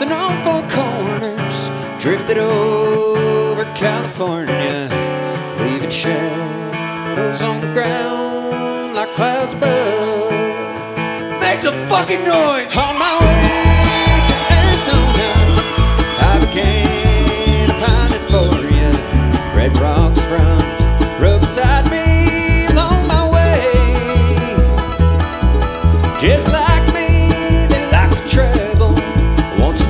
coasting on four corners, drifted over California, leaving shadows on the ground like clouds above. Make some fucking noise! On my way to Arizona, I began a pining for you. Red rocks front, rub beside me along my way. Just